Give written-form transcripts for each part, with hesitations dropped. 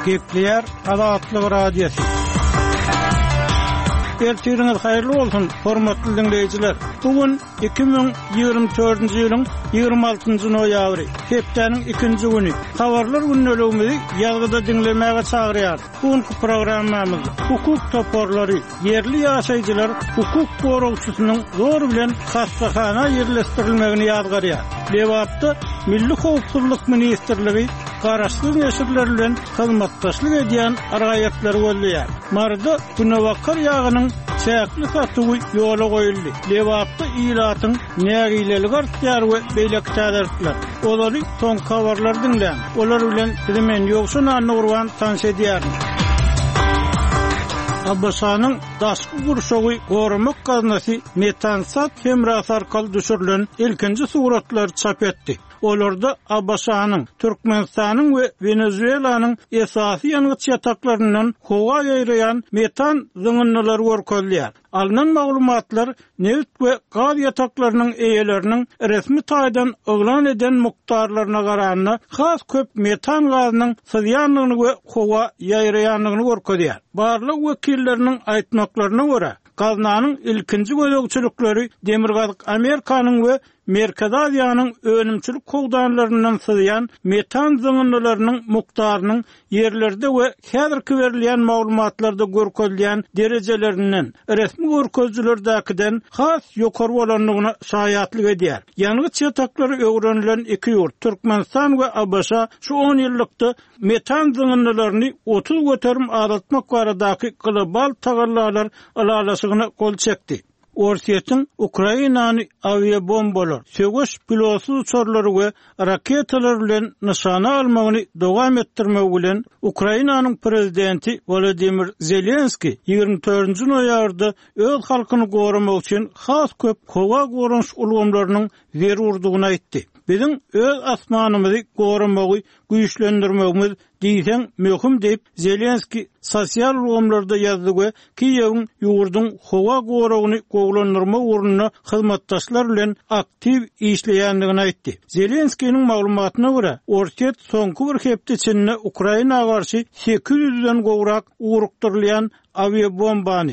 Gekliyer Azatlyk Radiosu. Ertiriniz hayırlı olsun, hormatly dinleyijiler. Bugün 2024-nji ýylyň 26-njy noýabry, hepdeniň 2-nji güni. Habarlar günnäligimizi ýazgyda dinlemäge çagyrýar. Bugünkü programmamyz hukuk toporlary, yerli ýaşaýjylar hukuk goragçysynyň zor bilen hastahana ýerleşdirilmegini ýazgarýar. Lewapda Milli Howpsuzlyk Ministrligi garaşsyz neşirler bilen hyzmatdaşlyk edýän araýatlar bolýar. Marda Günewakar ýagynyň çäkli satygy ýola goýuldy. Lewapda ýylatyň nägileli gartýar we beýleki täderler. Olary soň habarlar dinlän. Olar bilen bilen ýoksun anurwan tans edýär. Abbasanyň daşky gurşagy goramak gaznasy Metansat hemrasy arkaly düşürilen ilkinji suratlar çap etdi. Olarda Abbasanyň Türkmenistanyň we Venezuelanyň esasy ýangıç ýataklaryndan howa ýaýrayan metan zyňynlary görkezýär. Alynan maglumatlar neft we gaz ýataklarynyň eýeleriniň resmi taýdan oglan eden muktarlaryna garanyna has köp metan gazynyň sızýanlygyny we howa ýaýrayanlygyny görkezýär. Barlyk wekilleriniň aýtmaklaryna görä, gaznanyň ilkinji gözegçilikleri Demirgazyk Amerikanyň we Merkez Aziýanyň önümçilik kogdanlaryndan sızýan metan zyňynlarynyň muktarynyň ýerlerde we häzirki berilýän maglumatlarda görkezilýän derejelerinden resmi görkezjilerdäkiden has ýokary bolanlygyna şaýatlyk edýär. Ýangıç ýataklary öwrenilen iki ýurt Türkmenistan we Abşa şu 10 ýyllykda metan zyňynlaryny 30 göterim azaltmak baradaky global tagallarlar alalasygyna gol çekdi. Orsiýetiň Ukrainany aviabombalar, söwüş pilotsuz uçarlary we raketalar bilen nyşana almagyny dowam etdirmek bilen Ukrainanyň prezidenti Volodymyr Zelenski 24-nji noýabryda öz halkyny goramak üçin has köp howa goranç ulgamlarynyň zerurdygyny aýtdy. Biziň öz asmanymyzy goramagy güýçlendirmegimiz diýsen möhüm diýip Zelenski sosial ulgamlarda ýazdy we Kiýewiň ýurdun howa goragyny gowlandyrma urnuny hyzmatdaşlar bilen aktiv işleýändigini aýtdy. Zelenskiň maglumatyna görä, Orsiýet soňky bir hepde içinde Ukraina garşy 800-den gowrak urukdyrylýan aviabombany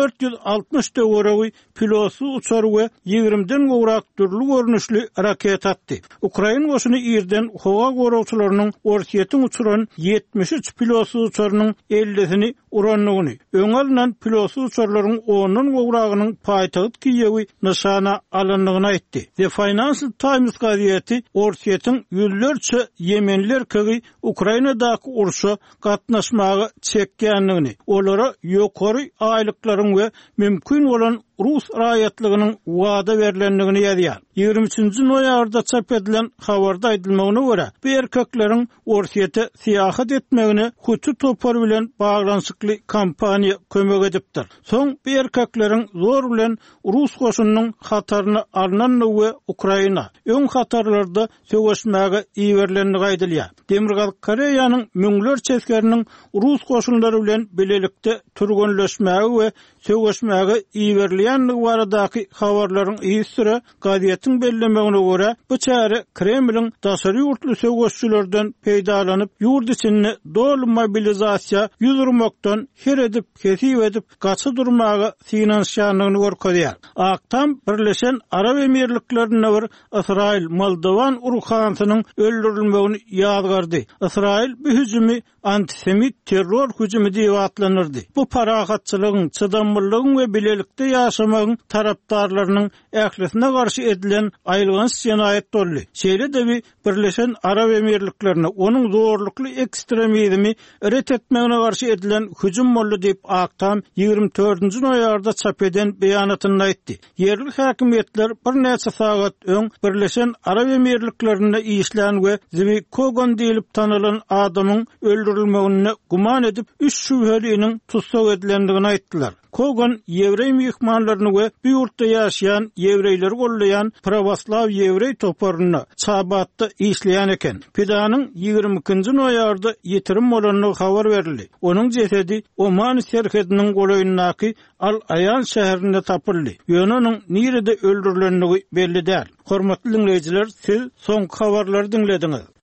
460 döwrewi pilotsuz uçar we 20-den gowrak türlü görnüşli raket atdy. Ukraina goşuny ýerden howa goragçylarynyň Orsiýetiň uçuran 73 pilotsuz uçarynyň 50-sini uranlygyny, öňelden pilotsuz uçarlaryň 10-dan gowragynyň paýtagyt Kiýewi nyşana alanlygyny aýtdy. The Financial Times gaziýeti Orsiýetiň ýüllerçe Yemenler kögi Ukrainadaky urşa gatnaşmagy çekýänligini, olara ýokary aýlyklaryň we mümkin bolan Rus raýatlygynyň wada berilenligini ýazýar. 23-nji noýabrda çap edilen habarda aýdylmagyna görä, bu erkekleriň Orsiýete syýahat etmegine huty topar bilen baglanşykly kampaniýa kömek edipdir. Soň bu erkekleriň zor bilen Rus goşunynyň hataryny arnan we Ukraina öň hatarlarda söwüşmäge iýerlenligi aýdylýar. Demirgazyk Koreýanyň müňlerçe eskeriniň Rus goşunlary bilen bilelikde turgunleşmäge we söwüşmäge iýerlenligi baradaky habarlaryň ýysyra gaziýetiň bellemegine görä, bu çäre Kremliň daşary ýurtly söwüşçülerden peýdalanyp ýurt içinde dol mobilizasiýa ýüzürmekden her edip, kesip edip, gaçy durmagy finansiýanlygyny görkezýär. Aktam Birleşen Arab Emirliklerine bir Israil Moldovan urukhansynyň öldürilmegini ýazgardy. Israil bu hüjümi antisemit terror hüjümi diýip atlanyrdy. Bu parahatçylygyň, çydamlygyň we bilelikde ýaşamagyň tarapdarlarynyň ählisine garşy edilen aýlgans ýenaýet boldy. Şeýle de Birleşen Arab Emirliklerine onuň zorlukly ekstremizmi ret etmegine garşy edilen hüjüm boldy diýip Aktam 24-nji noýabrda çap eden beýanatynda aýtdy. Yerli häkimetler bir näçe sagat öň Birleşen Arab Emirliklerine işlän we Zvi Kogon diýilip tanylan adamyň öldürilmegine guman edip 3 şübheliniň tutsak edilendigini aýtdylar. Kogon Ýewrey mehmanlaryny we bu ýurtda ýaşaýan ýewreýleri gollaýan Pravoslav ýewrey toparyna çabatda işleýän eken. Pidanyň 22-nji noýabrda ýetirim bolanyny habar berildi. Onuň jesedi Oman serhediniň goýundaky Al-Ayan şäherinde tapyldy. Ýöne nirede öldürilenligi belli däl. Hormatly dinleýijiler, siz soňky habarlary dinlediňiz.